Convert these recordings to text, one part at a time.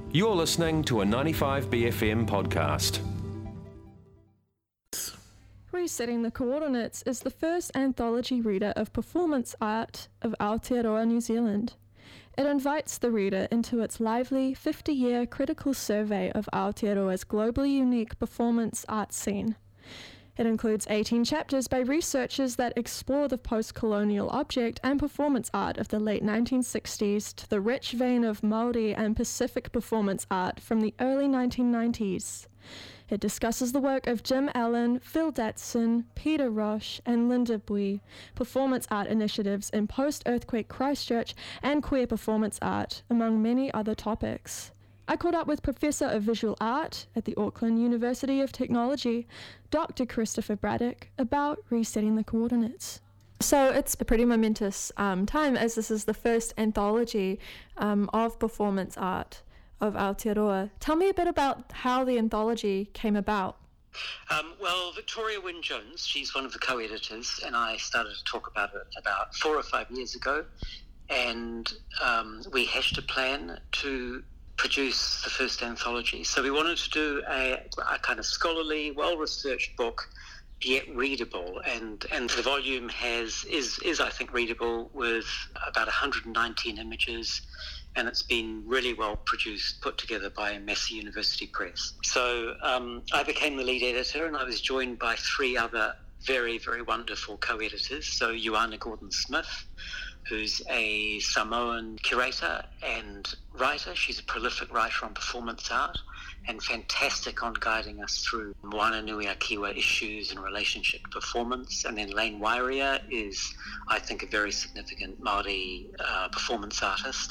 You're listening to a 95BFM podcast. Resetting the Coordinates is the first anthology reader of performance art of Aotearoa, New Zealand. It invites the reader into its lively 50-year critical survey of Aotearoa's globally unique performance art scene. It includes 18 chapters by researchers that explore the post-colonial object and performance art of the late 1960s to the rich vein of Māori and Pacific performance art from the early 1990s. It discusses the work of Jim Allen, Phil Datson, Peter Roche, and Linda Bui, performance art initiatives in post-earthquake Christchurch, and queer performance art, among many other topics. I caught up with Professor of Visual Art at the Auckland University of Technology, Dr. Christopher Braddock, about resetting the coordinates. So it's a pretty momentous time, as this is the first anthology of performance art of Aotearoa. Tell me a bit about how the anthology came about. Well, Victoria Wynne-Jones, she's one of the co-editors, and I started to talk about it about 4 or 5 years ago, and we hashed a plan to produce the first anthology. So we wanted to do a kind of scholarly, well-researched book, yet readable, and the volume is I think readable, with about 119 images, and it's been really well produced, put together by Massey University Press. So I became the lead editor, and I was joined by 3 other very, very wonderful co-editors. So Ioana Gordon-Smith, who's a Samoan curator and writer. She's a prolific writer on performance art and fantastic on guiding us through Moana Nui a Kiwa issues in relationship to performance. And then Lane Wairia is, I think, a very significant Māori performance artist,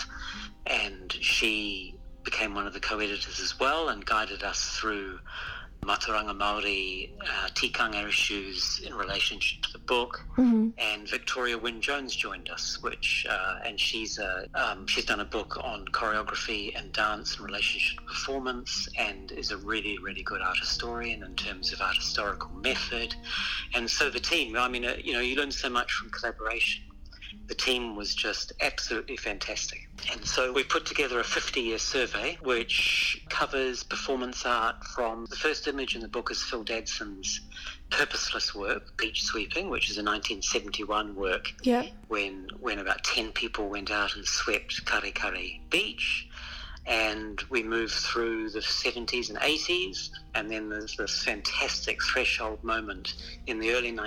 and she became one of the co-editors as well and guided us through Maturanga Māori tikanga issues in relationship to the book. Mm-hmm. And Victoria Wynne-Jones joined us, and she's done a book on choreography and dance in relationship to performance, and is a really, really good art historian in terms of art historical method. And so the team, I mean, you learn so much from collaboration. The team was just absolutely fantastic. And so we put together a 50-year survey which covers performance art from the first image in the book is Phil Dadson's purposeless work, Beach Sweeping, which is a 1971 work. Yeah. When about 10 people went out and swept Karekare Beach. And we moved through the 70s and 80s, and then there's this fantastic threshold moment in the early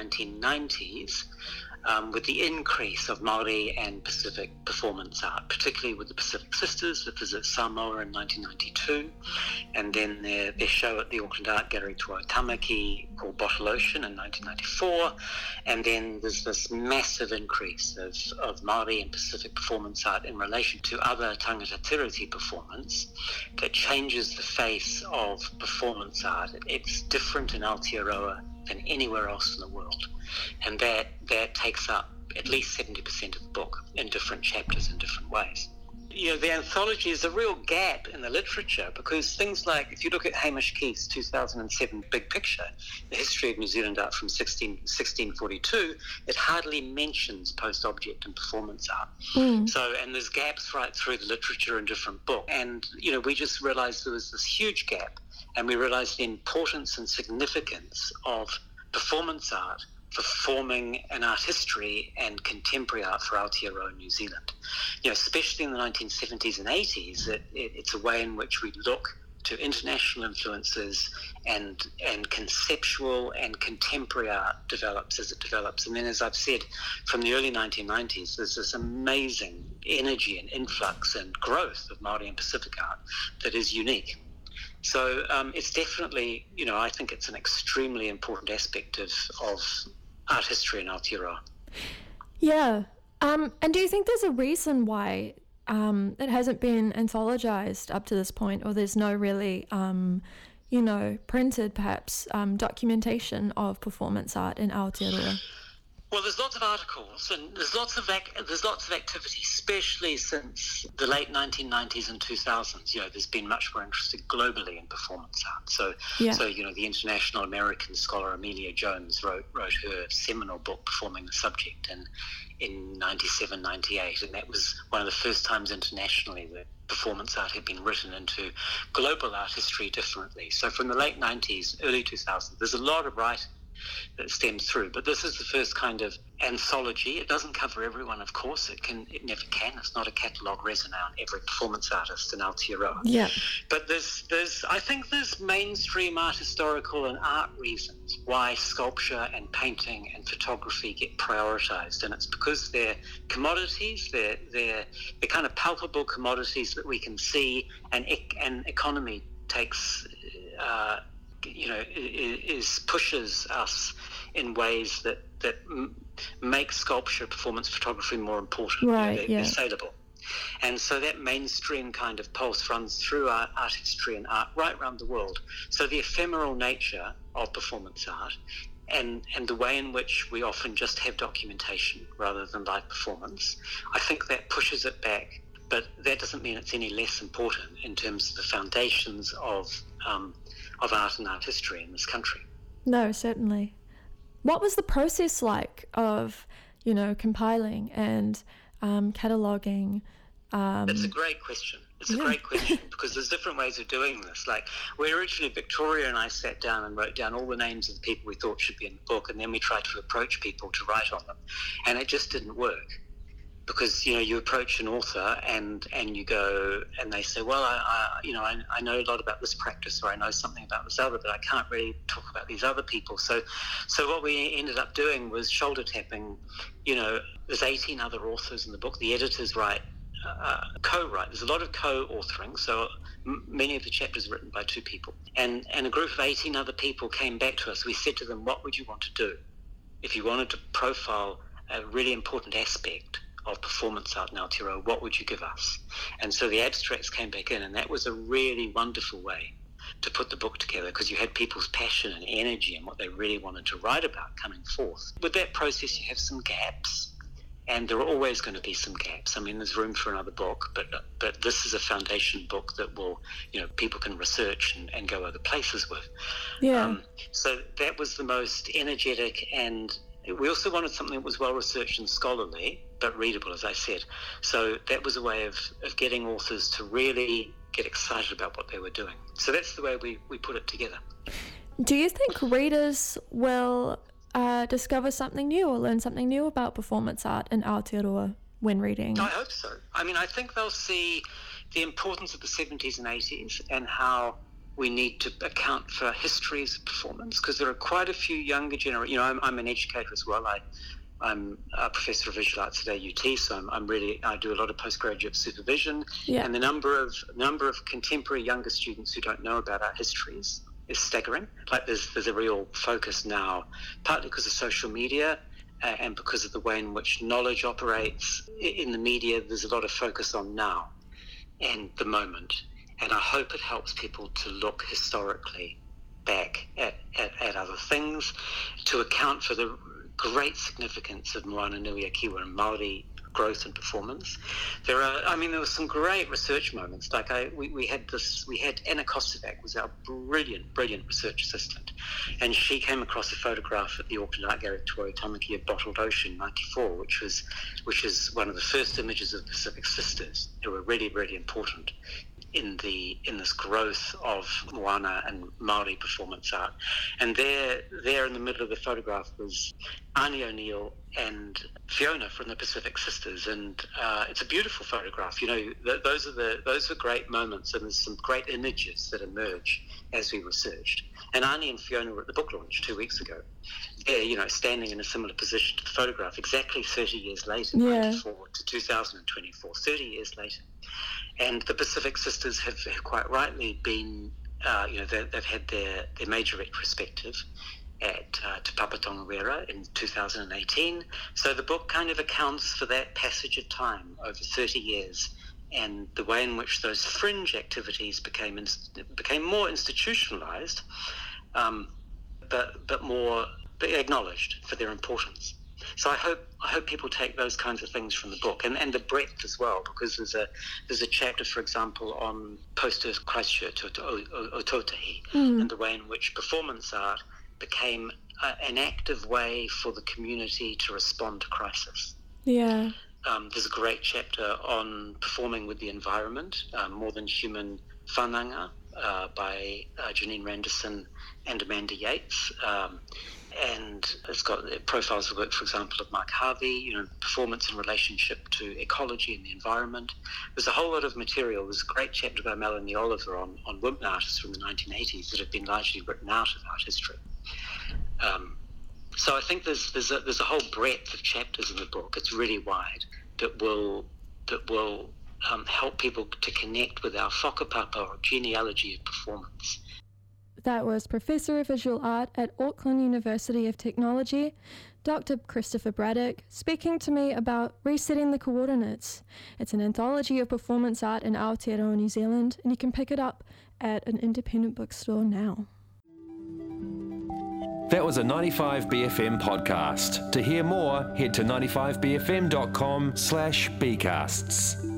1990s, with the increase of Māori and Pacific performance art, particularly with the Pacific Sisters that visit Samoa in 1992, and then their show at the Auckland Art Gallery Te Waitamaki called Bottle Ocean in 1994, and then there's this massive increase of Māori and Pacific performance art in relation to other tangata tiriti performance that changes the face of performance art. It's different in Aotearoa than anywhere else in the world. And that takes up at least 70% of the book in different chapters in different ways. The anthology is a real gap in the literature, because things like, if you look at Hamish Keith's 2007 Big Picture, the history of New Zealand art from 1642, it hardly mentions post-object and performance art. So, and there's gaps right through the literature in different books. And, we just realized there was this huge gap, and we realized the importance and significance of performance art for forming an art history and contemporary art for Aotearoa, New Zealand. Especially in the 1970s and 80s, it's a way in which we look to international influences and conceptual and contemporary art develops as it develops. And then, as I've said, from the early 1990s, there's this amazing energy and influx and growth of Māori and Pacific art that is unique. So it's definitely, I think it's an extremely important aspect of art history in Aotearoa. Yeah. And do you think there's a reason why it hasn't been anthologized up to this point, or there's no really, printed perhaps documentation of performance art in Aotearoa? Well, there's lots of articles and there's lots of activity, especially since the late 1990s and 2000s. There's been much more interest globally in performance art. So the international American scholar Amelia Jones wrote her seminal book, Performing the Subject, in 97, 98, and that was one of the first times internationally that performance art had been written into global art history differently. So from the late 90s, early 2000s, there's a lot of writing that stems through, but this is the first kind of anthology. It doesn't cover everyone, of course. It never can. It's not a catalogue resume on every performance artist in Aotearoa. Yeah. But I think there's mainstream art historical and art reasons why sculpture and painting and photography get prioritised, and it's because they're commodities. They're kind of palpable commodities that we can see, and economy takes. Pushes us in ways that make sculpture, performance photography more important. Right, They're saleable. And so that mainstream kind of pulse runs through art history and art right around the world. So the ephemeral nature of performance art and the way in which we often just have documentation rather than live performance, I think that pushes it back. But that doesn't mean it's any less important in terms of the foundations of art and art history in this country. No, certainly. What was the process like of, compiling and cataloguing? It's a great question. It's a great question because there's different ways of doing this. Like, Victoria and I sat down and wrote down all the names of the people we thought should be in the book, and then we tried to approach people to write on them, and it just didn't work. Because you approach an author and you go and they say, well, I know a lot about this practice, or I know something about this other, but I can't really talk about these other people. So what we ended up doing was shoulder tapping. There's 18 other authors in the book. The editors write, co-write. There's a lot of co-authoring. So many of the chapters are written by two people, and a group of 18 other people came back to us. We said to them, what would you want to do if you wanted to profile a really important aspect of performance art in Aotearoa? What would you give us? And so the abstracts came back in, and that was a really wonderful way to put the book together, because you had people's passion and energy and what they really wanted to write about coming forth. With that process, you have some gaps, and there are always going to be some gaps. I mean, there's room for another book, but this is a foundation book that will, people can research and go other places with. Yeah. So that was the most energetic, and we also wanted something that was well-researched and scholarly, but readable, as I said. So that was a way of getting authors to really get excited about what they were doing. So that's the way we put it together. Do you think readers will discover something new or learn something new about performance art in Aotearoa when reading? I hope so. I mean, I think they'll see the importance of the 70s and 80s and how we need to account for histories of performance, because there are quite a few younger generations. I'm an educator as well. I'm a professor of visual arts at AUT, so I do a lot of postgraduate supervision, and the number of contemporary younger students who don't know about our histories is staggering. Like there's a real focus now, partly because of social media and because of the way in which knowledge operates in the media. There's a lot of focus on now and the moment. And I hope it helps people to look historically back at other things, to account for the great significance of Moana Nui a Kiwa and Māori growth and performance. There were some great research moments. Like we had Anna Kostovac was our brilliant research assistant, and she came across a photograph at the Auckland Art Gallery Toi Tamaki of Bottled Ocean '94, which is one of the first images of the Pacific Sisters, who were really, really important in this growth of Moana and Māori performance art. And there in the middle of the photograph was Ani O'Neill and Fiona from the Pacific Sisters, and it's a beautiful photograph. Those are great moments, and there's some great images that emerge as we researched. And Ani and Fiona were at the book launch 2 weeks ago. They're, standing in a similar position to the photograph exactly 30 years later, 94 to 2024, 30 years later. And the Pacific Sisters have quite rightly been, they've had their major retrospective at Te Papa Tongarewa in 2018. So the book kind of accounts for that passage of time over 30 years and the way in which those fringe activities became more institutionalized, but more acknowledged for their importance. So I hope people take those kinds of things from the book, and the breadth as well, because there's a chapter, for example, on post-Earth Christchurch, Otautahi, and the way in which performance art became an active way for the community to respond to crisis. Yeah. There's a great chapter on performing with the environment, More Than Human Whananga, by Janine Randerson and Amanda Yates. And it's got profiles of work, for example, of Mark Harvey, performance in relationship to ecology and the environment. There's a whole lot of material. There's a great chapter by Melanie Oliver on women artists from the 1980s that have been largely written out of art history. So I think there's a whole breadth of chapters in the book. It's really wide that will help people to connect with our whakapapa, or genealogy of performance. That was Professor of Visual Art at Auckland University of Technology, Dr. Christopher Braddock, speaking to me about Resetting the Coordinates. It's an anthology of performance art in Aotearoa, New Zealand, and you can pick it up at an independent bookstore now. That was a 95BFM podcast. To hear more, head to 95bfm.com/bcasts.